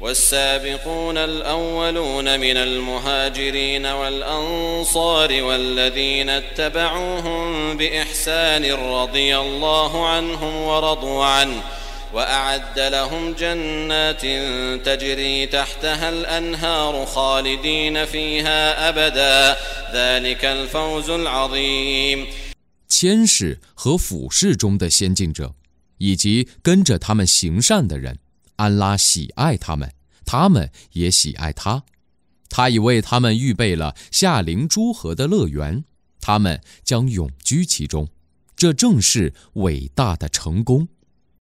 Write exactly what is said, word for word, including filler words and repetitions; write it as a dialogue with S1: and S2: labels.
S1: والسابقون الأولون من المهاجرين والأنصار والذين اتبعوهم بإحسان رضي الله عنهم ورضوا عنه وأعد لهم جنات تجري تحتها الأنهار خالدين فيها أبدا ذلك الفوز العظيم。
S2: 谦士和俯视中的先进者，以及跟着他们行善的人，安拉喜爱他们，他们也喜爱他。他已为他们预备了下临诸河的乐园，他们将永居其中。这正是伟大的成功。